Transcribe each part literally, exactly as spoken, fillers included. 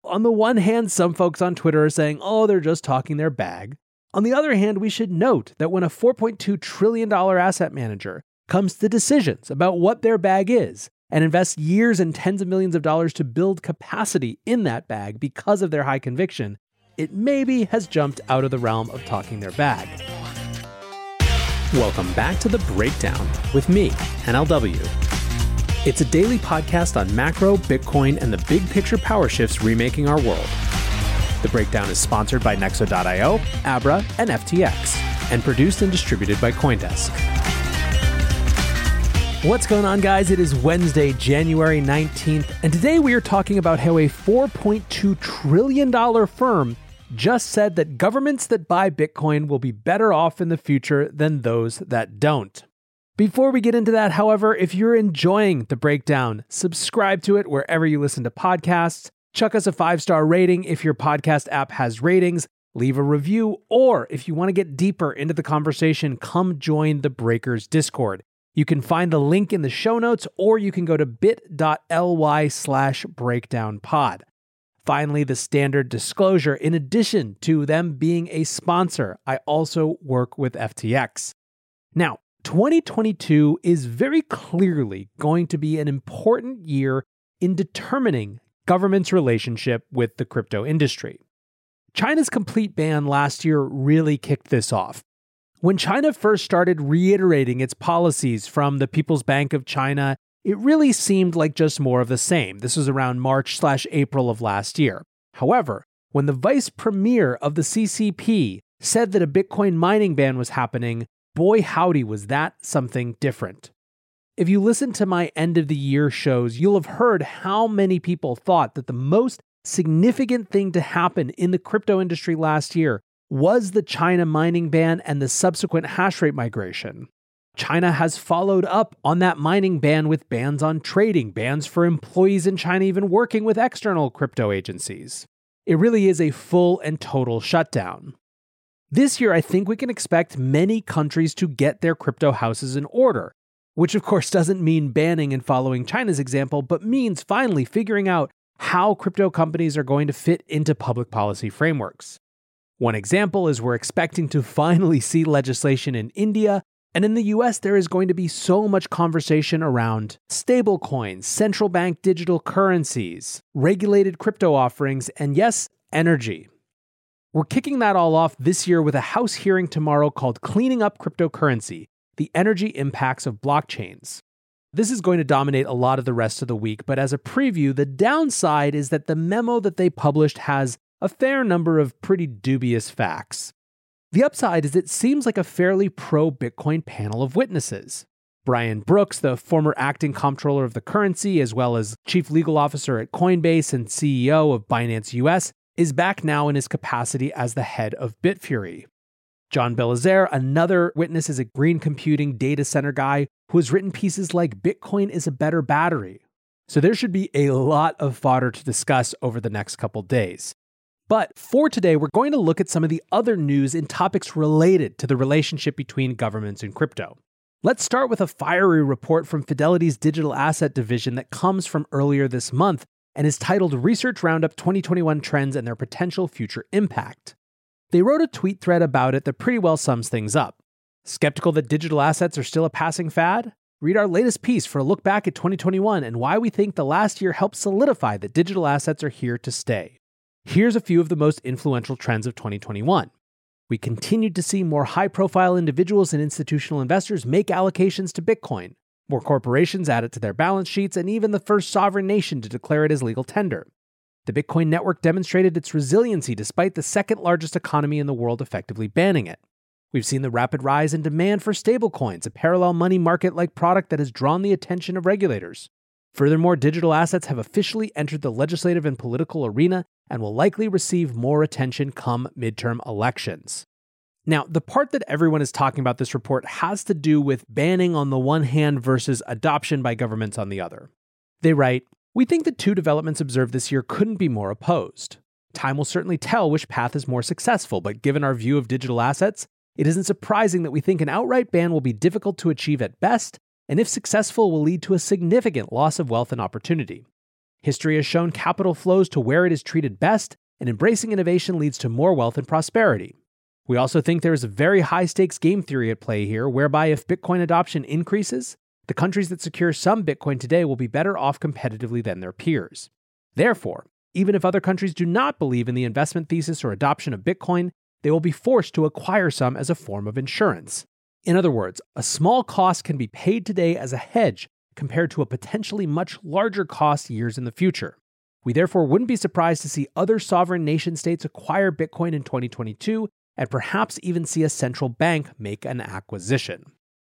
on the one hand, some folks on Twitter are saying, oh, they're just talking their bag. On the other hand, we should note that when a four point two trillion dollars asset manager comes to decisions about what their bag is and invests years and tens of millions of dollars to build capacity in that bag because of their high conviction, it maybe has jumped out of the realm of talking their bag. Welcome back to The Breakdown with me, N L W. It's a daily podcast on macro, Bitcoin, and the big picture power shifts remaking our world. The Breakdown is sponsored by Nexo dot io, Abra, and F T X, and produced and distributed by CoinDesk. What's going on, guys? It is Wednesday, January nineteenth, and today we are talking about how a four point two trillion dollars firm just said that governments that buy Bitcoin will be better off in the future than those that don't. Before we get into that, however, if you're enjoying The Breakdown, subscribe to it wherever you listen to podcasts. Chuck us a five-star rating if your podcast app has ratings, leave a review, or if you want to get deeper into the conversation, come join the Breakers Discord. You can find the link in the show notes, or you can go to bit.ly slash breakdownpod. Finally, the standard disclosure, in addition to them being a sponsor, I also work with F T X. Now, twenty twenty-two is very clearly going to be an important year in determining government's relationship with the crypto industry. China's complete ban last year really kicked this off. When China first started reiterating its policies from the People's Bank of China, it really seemed like just more of the same. This was around March slash April of last year. However, when the vice premier of the C C P said that a Bitcoin mining ban was happening, boy howdy was that something different. If you listen to my end of the year shows, you'll have heard how many people thought that the most significant thing to happen in the crypto industry last year was the China mining ban and the subsequent hash rate migration. China has followed up on that mining ban with bans on trading, bans for employees in China even working with external crypto agencies. It really is a full and total shutdown. This year, I think we can expect many countries to get their crypto houses in order, which of course doesn't mean banning and following China's example, but means finally figuring out how crypto companies are going to fit into public policy frameworks. One example is we're expecting to finally see legislation in India, and in the U S there is going to be so much conversation around stablecoins, central bank digital currencies, regulated crypto offerings, and yes, energy. We're kicking that all off this year with a House hearing tomorrow called Cleaning Up Cryptocurrency: The Energy Impacts of Blockchains. This is going to dominate a lot of the rest of the week, but as a preview, the downside is that the memo that they published has a fair number of pretty dubious facts. The upside is it seems like a fairly pro-Bitcoin panel of witnesses. Brian Brooks, the former acting comptroller of the currency, as well as chief legal officer at Coinbase and C E O of Binance U S, is back now in his capacity as the head of Bitfury. John Belizaire, another witness, is a green computing data center guy who has written pieces like Bitcoin is a better battery. So there should be a lot of fodder to discuss over the next couple days. But for today, we're going to look at some of the other news and topics related to the relationship between governments and crypto. Let's start with a fiery report from Fidelity's digital asset division that comes from earlier this month and is titled Research Roundup twenty twenty-one Trends and Their Potential Future Impact. They wrote a tweet thread about it that pretty well sums things up. Skeptical that digital assets are still a passing fad? Read our latest piece for a look back at twenty twenty-one and why we think the last year helped solidify that digital assets are here to stay. Here's a few of the most influential trends of twenty twenty-one. We continued to see more high-profile individuals and institutional investors make allocations to Bitcoin. More corporations add it to their balance sheets, and even the first sovereign nation to declare it as legal tender. The Bitcoin network demonstrated its resiliency despite the second largest economy in the world effectively banning it. We've seen the rapid rise in demand for stablecoins, a parallel money market-like product that has drawn the attention of regulators. Furthermore, digital assets have officially entered the legislative and political arena and will likely receive more attention come midterm elections. Now, the part that everyone is talking about this report has to do with banning on the one hand versus adoption by governments on the other. They write, "We think the two developments observed this year couldn't be more opposed. Time will certainly tell which path is more successful, but given our view of digital assets, it isn't surprising that we think an outright ban will be difficult to achieve at best, and if successful will lead to a significant loss of wealth and opportunity. History has shown capital flows to where it is treated best, and embracing innovation leads to more wealth and prosperity. We also think there is a very high-stakes game theory at play here, whereby if Bitcoin adoption increases, the countries that secure some Bitcoin today will be better off competitively than their peers. Therefore, even if other countries do not believe in the investment thesis or adoption of Bitcoin, they will be forced to acquire some as a form of insurance. In other words, a small cost can be paid today as a hedge compared to a potentially much larger cost years in the future. We therefore wouldn't be surprised to see other sovereign nation-states acquire Bitcoin in twenty twenty-two and perhaps even see a central bank make an acquisition.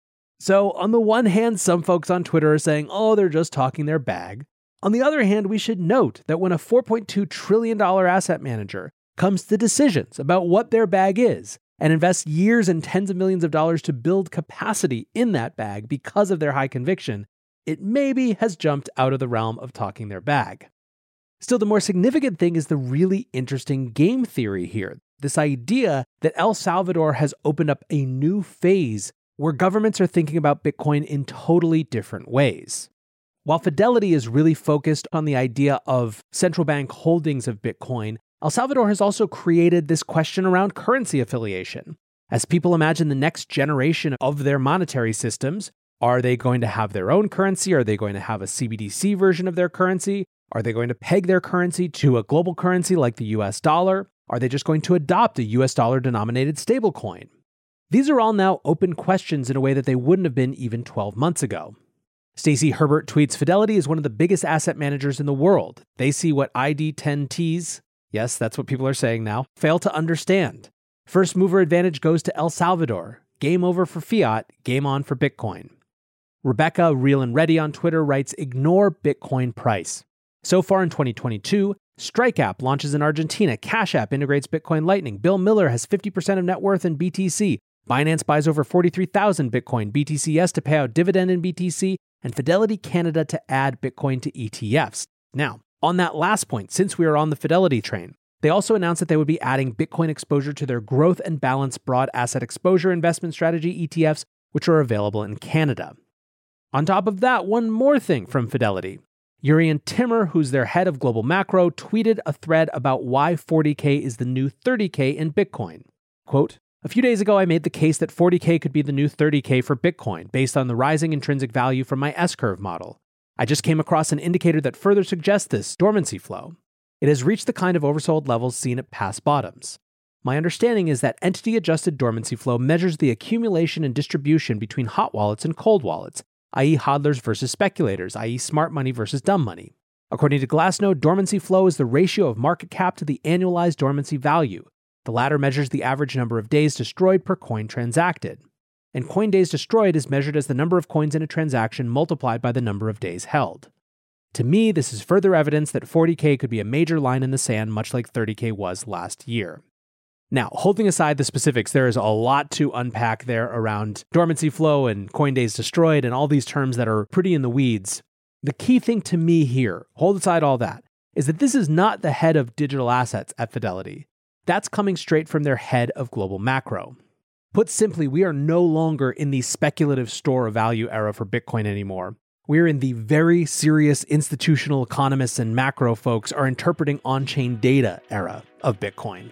So, on the one hand, some folks on Twitter are saying, oh, they're just talking their bag. On the other hand, we should note that when a four point two trillion dollars asset manager comes to decisions about what their bag is and invests years and tens of millions of dollars to build capacity in that bag because of their high conviction, it maybe has jumped out of the realm of talking their bag. Still, the more significant thing is the really interesting game theory here. This idea that El Salvador has opened up a new phase where governments are thinking about Bitcoin in totally different ways. While Fidelity is really focused on the idea of central bank holdings of Bitcoin, El Salvador has also created this question around currency affiliation. As people imagine the next generation of their monetary systems, are they going to have their own currency? Are they going to have a C B D C version of their currency? Are they going to peg their currency to a global currency like the U S dollar? Are they just going to adopt a U S dollar denominated stablecoin? These are all now open questions in a way that they wouldn't have been even twelve months ago. Stacy Herbert tweets, Fidelity is one of the biggest asset managers in the world. They see what I D ten Ts, yes, that's what people are saying now, fail to understand. First mover advantage goes to El Salvador. Game over for fiat, game on for Bitcoin. Rebecca, Real and Ready on Twitter writes, ignore Bitcoin price. So far in twenty twenty-two, Strike App launches in Argentina, Cash App integrates Bitcoin Lightning, Bill Miller has fifty percent of net worth in B T C, Binance buys over forty-three thousand Bitcoin, B T C S to pay out dividend in B T C, and Fidelity Canada to add Bitcoin to E T Fs. Now, on that last point, since we are on the Fidelity train, they also announced that they would be adding Bitcoin exposure to their Growth and Balanced Broad Asset Exposure Investment Strategy E T Fs, which are available in Canada. On top of that, one more thing from Fidelity. Urian Timmer, who's their head of global macro, tweeted a thread about why forty K is the new thirty K in Bitcoin. Quote, a few days ago, I made the case that forty K could be the new thirty K for Bitcoin based on the rising intrinsic value from my S-curve model. I just came across an indicator that further suggests this dormancy flow. It has reached the kind of oversold levels seen at past bottoms. My understanding is that entity-adjusted dormancy flow measures the accumulation and distribution between hot wallets and cold wallets, that is hodlers versus speculators, that is smart money versus dumb money. According to Glassnode, dormancy flow is the ratio of market cap to the annualized dormancy value. The latter measures the average number of days destroyed per coin transacted. And coin days destroyed is measured as the number of coins in a transaction multiplied by the number of days held. To me, this is further evidence that forty K could be a major line in the sand, much like thirty K was last year. Now, holding aside the specifics, there is a lot to unpack there around dormancy flow and coin days destroyed and all these terms that are pretty in the weeds. The key thing to me here, hold aside all that, is that this is not the head of digital assets at Fidelity. That's coming straight from their head of global macro. Put simply, we are no longer in the speculative store of value era for Bitcoin anymore. We're in the very serious institutional economists and macro folks are interpreting on-chain data era of Bitcoin.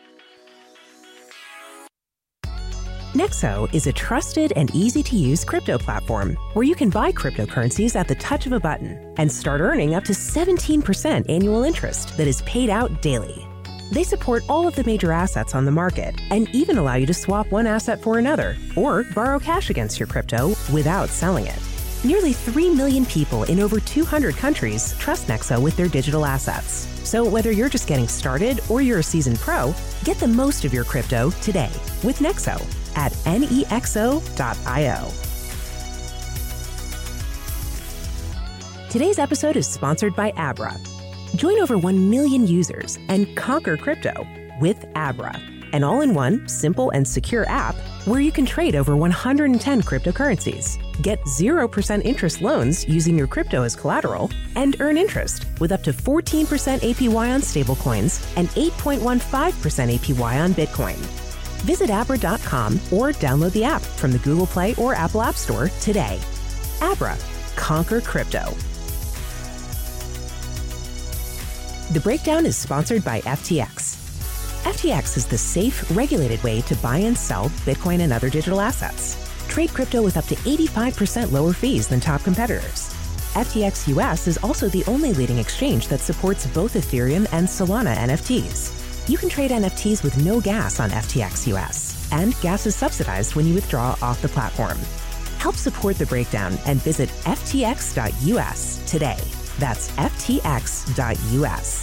Nexo is a trusted and easy-to-use crypto platform where you can buy cryptocurrencies at the touch of a button and start earning up to seventeen percent annual interest that is paid out daily. They support all of the major assets on the market and even allow you to swap one asset for another or borrow cash against your crypto without selling it. Nearly three million people in over two hundred countries trust Nexo with their digital assets. So whether you're just getting started or you're a seasoned pro, get the most of your crypto today with Nexo at nexo dot io. Today's episode is sponsored by Abra. Join over one million users and conquer crypto with Abra, an all-in-one, simple, and secure app where you can trade over one hundred ten cryptocurrencies, get zero percent interest loans using your crypto as collateral, and earn interest with up to fourteen percent A P Y on stablecoins and eight point one five percent A P Y on Bitcoin. Visit abra dot com or download the app from the Google Play or Apple App Store today. Abra, conquer crypto. The Breakdown is sponsored by F T X. F T X is the safe, regulated way to buy and sell Bitcoin and other digital assets. Trade crypto with up to eighty-five percent lower fees than top competitors. F T X U S is also the only leading exchange that supports both Ethereum and Solana N F Ts. You can trade N F Ts with no gas on F T X U S, and gas is subsidized when you withdraw off the platform. Help support The Breakdown and visit F T X dot U S today. That's F T X dot U S.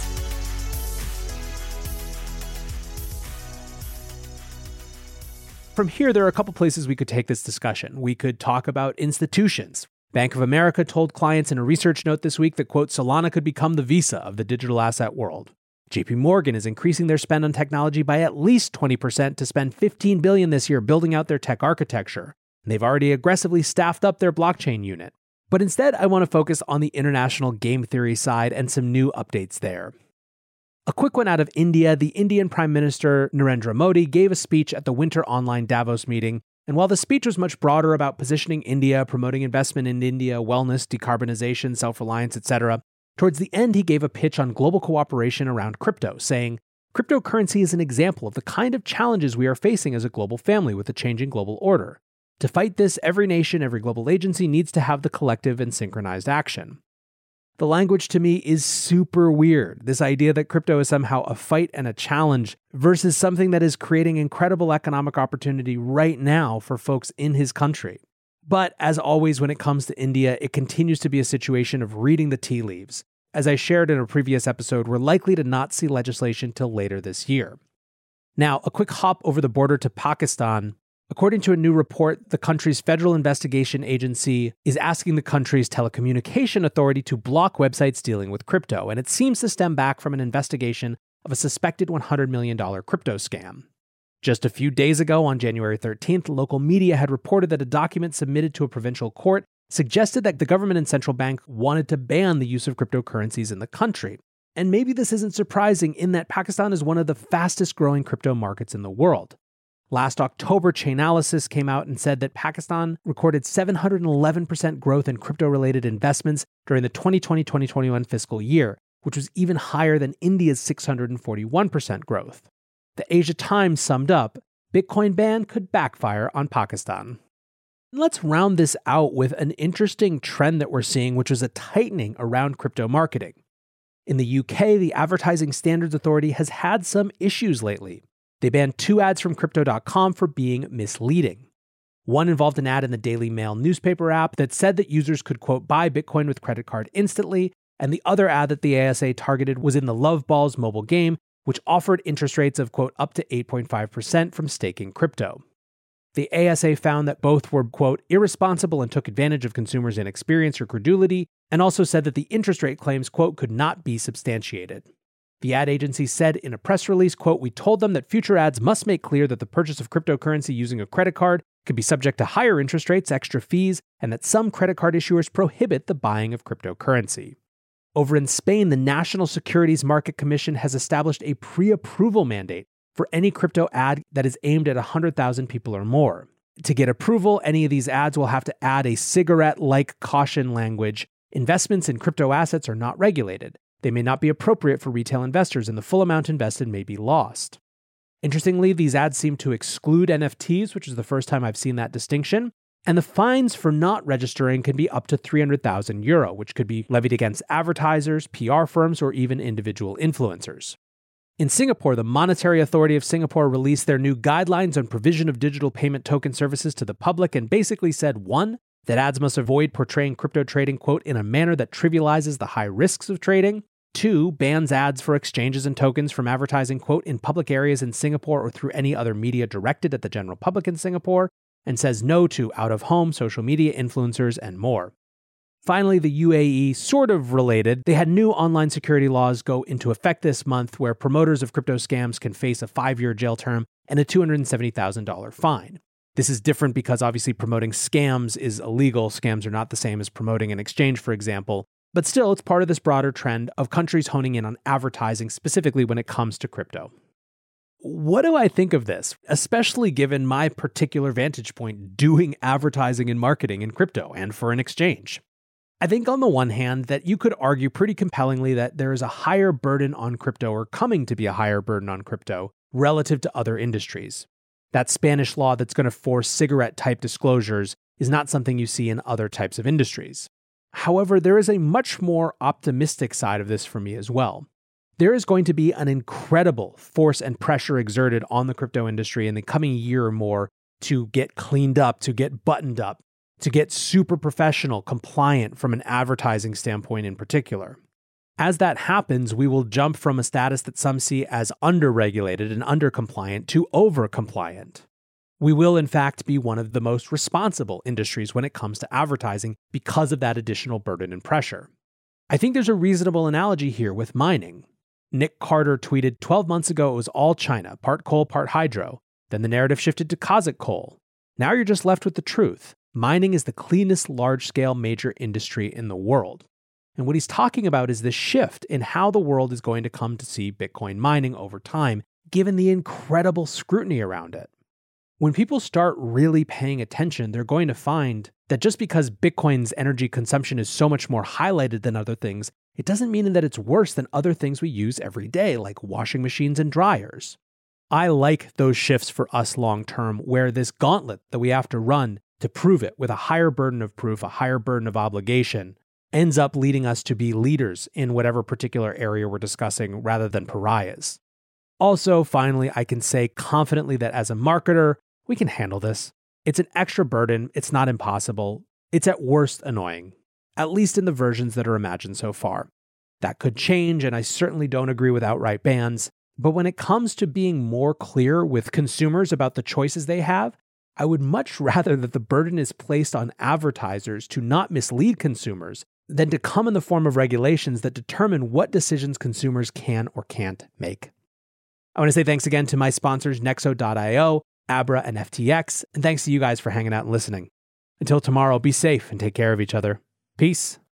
From here, there are a couple places we could take this discussion. We could talk about institutions. Bank of America told clients in a research note this week that, quote, Solana could become the Visa of the digital asset world. J P Morgan is increasing their spend on technology by at least twenty percent to spend fifteen billion dollars this year building out their tech architecture. And they've already aggressively staffed up their blockchain unit. But instead, I want to focus on the international game theory side and some new updates there. A quick one out of India, the Indian Prime Minister Narendra Modi gave a speech at the Winter Online Davos meeting, and while the speech was much broader about positioning India, promoting investment in India, wellness, decarbonization, self-reliance, et cetera, towards the end he gave a pitch on global cooperation around crypto, saying, cryptocurrency is an example of the kind of challenges we are facing as a global family with the changing global order. To fight this, every nation, every global agency needs to have the collective and synchronized action. The language to me is super weird. This idea that crypto is somehow a fight and a challenge versus something that is creating incredible economic opportunity right now for folks in his country. But as always, when it comes to India, it continues to be a situation of reading the tea leaves. As I shared in a previous episode, we're likely to not see legislation till later this year. Now, a quick hop over the border to Pakistan. According to a new report, the country's Federal Investigation Agency is asking the country's telecommunication authority to block websites dealing with crypto, and it seems to stem back from an investigation of a suspected one hundred million dollars crypto scam. Just a few days ago, on January thirteenth, local media had reported that a document submitted to a provincial court suggested that the government and central bank wanted to ban the use of cryptocurrencies in the country. And maybe this isn't surprising in that Pakistan is one of the fastest growing crypto markets in the world. Last October, Chainalysis came out and said that Pakistan recorded seven hundred eleven percent growth in crypto-related investments during the twenty twenty to twenty twenty-one fiscal year, which was even higher than India's six hundred forty-one percent growth. The Asia Times summed up, Bitcoin ban could backfire on Pakistan. Let's round this out with an interesting trend that we're seeing, which is a tightening around crypto marketing. In the U K, the Advertising Standards Authority has had some issues lately. They banned two ads from Crypto dot com for being misleading. One involved an ad in the Daily Mail newspaper app that said that users could, quote, buy Bitcoin with credit card instantly, and the other ad that the A S A targeted was in the Love Balls mobile game, which offered interest rates of, quote, up to eight point five percent from staking crypto. The A S A found that both were, quote, irresponsible and took advantage of consumers' inexperience or credulity, and also said that the interest rate claims, quote, could not be substantiated. The ad agency said in a press release, quote, we told them that future ads must make clear that the purchase of cryptocurrency using a credit card could be subject to higher interest rates, extra fees, and that some credit card issuers prohibit the buying of cryptocurrency. Over in Spain, the National Securities Market Commission has established a pre-approval mandate for any crypto ad that is aimed at one hundred thousand people or more. To get approval, any of these ads will have to add a cigarette-like caution language. Investments in crypto assets are not regulated. They may not be appropriate for retail investors, and the full amount invested may be lost. Interestingly, these ads seem to exclude N F Ts, which is the first time I've seen that distinction, and the fines for not registering can be up to three hundred thousand euro, which could be levied against advertisers, P R firms, or even individual influencers. In Singapore, the Monetary Authority of Singapore released their new guidelines on provision of digital payment token services to the public and basically said, one, that ads must avoid portraying crypto trading, quote, in a manner that trivializes the high risks of trading. Two, bans ads for exchanges and tokens from advertising, quote, in public areas in Singapore or through any other media directed at the general public in Singapore, and says no to out-of-home, social media influencers, and more. Finally, the U A E, sort of related, they had new online security laws go into effect this month where promoters of crypto scams can face a five-year jail term and a two hundred seventy thousand dollars fine. This is different because obviously promoting scams is illegal. Scams are not the same as promoting an exchange, for example. But still, it's part of this broader trend of countries honing in on advertising, specifically when it comes to crypto. What do I think of this, especially given my particular vantage point doing advertising and marketing in crypto and for an exchange? I think on the one hand that you could argue pretty compellingly that there is a higher burden on crypto or coming to be a higher burden on crypto relative to other industries. That Spanish law that's going to force cigarette-type disclosures is not something you see in other types of industries. However, there is a much more optimistic side of this for me as well. There is going to be an incredible force and pressure exerted on the crypto industry in the coming year or more to get cleaned up, to get buttoned up, to get super professional, compliant from an advertising standpoint in particular. As that happens, we will jump from a status that some see as under-regulated and under-compliant to over-compliant. We will, in fact, be one of the most responsible industries when it comes to advertising because of that additional burden and pressure. I think there's a reasonable analogy here with mining. Nick Carter tweeted twelve months ago it was all China, part coal, part hydro. Then the narrative shifted to Kazakh coal. Now you're just left with the truth. Mining is the cleanest large-scale major industry in the world. And what he's talking about is this shift in how the world is going to come to see Bitcoin mining over time, given the incredible scrutiny around it. When people start really paying attention, they're going to find that just because Bitcoin's energy consumption is so much more highlighted than other things, it doesn't mean that it's worse than other things we use every day, like washing machines and dryers. I like those shifts for us long-term, where this gauntlet that we have to run to prove it with a higher burden of proof, a higher burden of obligation, ends up leading us to be leaders in whatever particular area we're discussing rather than pariahs. Also, finally, I can say confidently that as a marketer, we can handle this. It's an extra burden. It's not impossible. It's at worst annoying, at least in the versions that are imagined so far. That could change, and I certainly don't agree with outright bans. But when it comes to being more clear with consumers about the choices they have, I would much rather that the burden is placed on advertisers to not mislead consumers than to come in the form of regulations that determine what decisions consumers can or can't make. I want to say thanks again to my sponsors, Nexo dot io, Abra, and F T X, and thanks to you guys for hanging out and listening. Until tomorrow, be safe and take care of each other. Peace.